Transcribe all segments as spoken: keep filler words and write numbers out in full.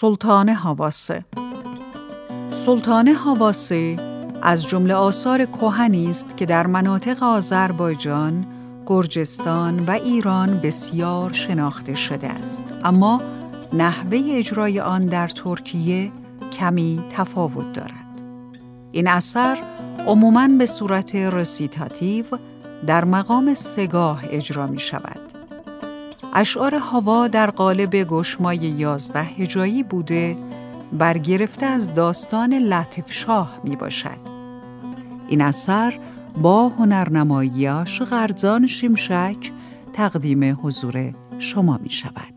سلطان حواسه. سلطان حواسه از جمله آثار کهنی است که در مناطق آذربایجان، گرجستان و ایران بسیار شناخته شده است، اما نحوه اجرای آن در ترکیه کمی تفاوت دارد. این اثر عموماً به صورت رسیتاتیو در مقام سگاه اجرا می شود. اشعار هاوا در قالب گشمای یازده هجایی بوده، برگرفته از داستان لطیف شاه می باشد. این اثر با هنرنمایی عاشق ارزان شیمشک تقدیم حضور شما می شود.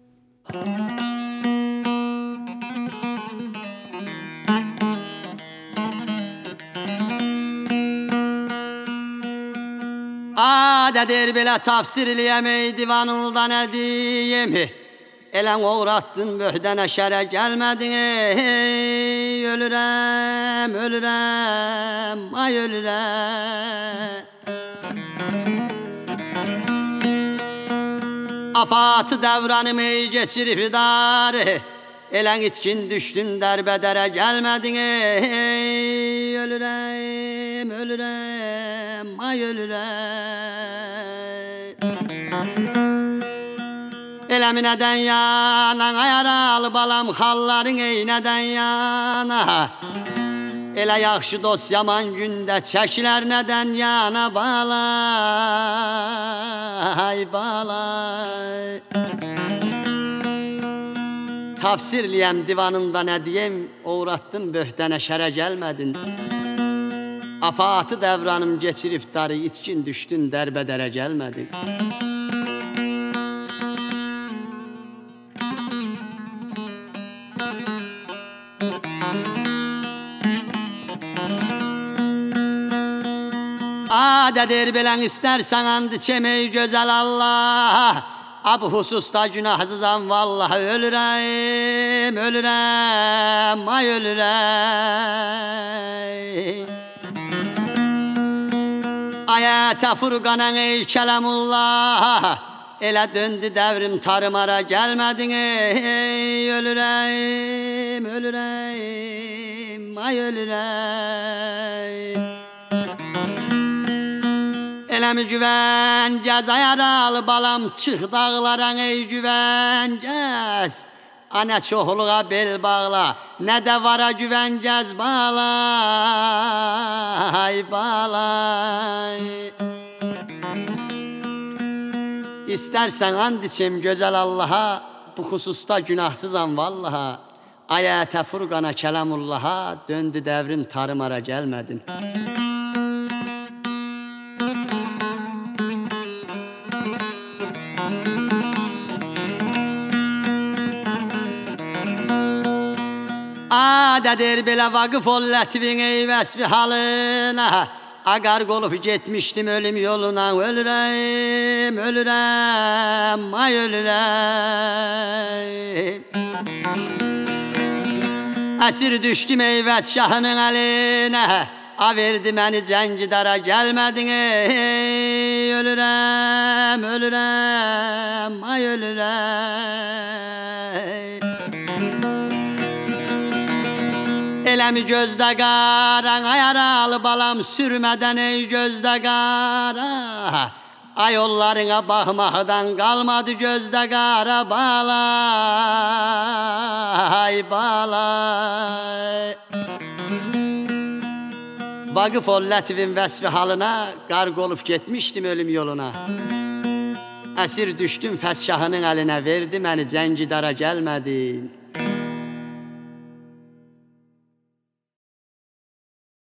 Adedir belə tafsirliyəm ey divanıldan ediyem. Elən uğrattın möhdənə şərə gəlmədin ey. Ölürəm, ölürəm, ay ölürəm. Afatı dəvranım ey geçirib idarə. Elən itkin düşdün dərbədərə gəlmədin ey. Ölürəm, ölürəm, ay ölürəm. Eləmi nədən yanan ayaralı balam xalların ey nədən yana. Elə yaxşı dost yaman gündə çəkilər nədən yana balay, balay. Tafsirliyəm divanında nə deyim, uğrattın böhtənə şərə gəlmədin. Afatı dəvranım geçirib darı, itkin düşdün dərbədərə gəlmədin. Adədir bilən istərsən and içəm ey gözəl Allah. Ab hususda günahsızam vallahi ölürəm, ölürəm, ay ölürəm. Ayətə Furqanan ey Kələmullah. Elə döndü dəvrim tarımara gəlmədin ey. Ölürəm, ölürəm, ay ölürəm. Eləmi güvəngəz ayaralı balam çıx dağlaran ey güvəngəz. Anə çoxluğa bel bağla, nə də vara güvəngəz balay, balay. İstərsən and içim gözəl Allaha, bu xüsusda günahsızam vallaha. Ayətə Furqana Kələmullaha, döndü dəvrim tarımara gəlmədin. Adədir belə vaqif ol lətvin ey vəsfi halına. Agar qolub getmişdim ölüm yoluna. Ölürəm, ölürəm, ay ölürəm. Əsir düşdüm ey vəs şahının əlinə. A verdi məni cəngidara gəlmədin ey. Ölürəm, ölürəm, ay ölürəm. Eləmi gözdə qaran ayaralı balam sürmədən ey gözdə qara. Ay yollarına baxmaqdan qalmadı gözdə qara balay, balay. Vaqif ol lətvin vəsfi halına, qarq olub getmişdim ölüm yoluna. Əsir düşdüm fəs şahının əlinə, verdi məni cəngidara gəlmədin.